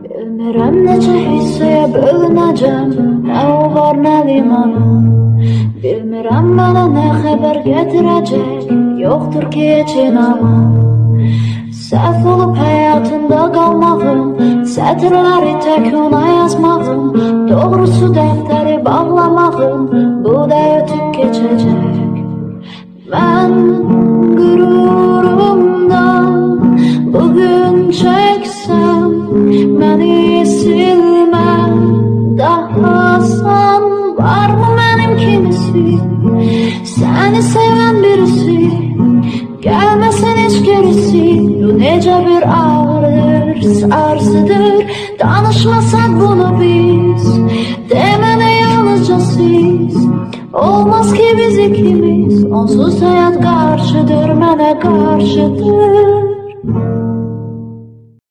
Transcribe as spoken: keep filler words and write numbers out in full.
Bilmirəm necə hissəyə bölünəcəm, nə o var, nə limanım. Bilmirəm mənə nə xəbər gətirəcək, yoxdur ki heç inamam. Səhv olub həyatında qalmağım, sətirləri tək ona yazmağım, doğrusu dəftəri bağlamağım, bu da ötüb keçəcək. Mən qürurumdan bugün çəksəm, məni silmə daha asan. Varmı mənim kimisi, səni sevən birisi, gəlməsin heç gerisi. Bu necə bir ağrıdır, sarsıdır, danışmasaq bunu biz, demənə yalnızca siz. Olmaz ki biz ikimiz, onsuz həyat qarşıdır, mənə qarşıdır.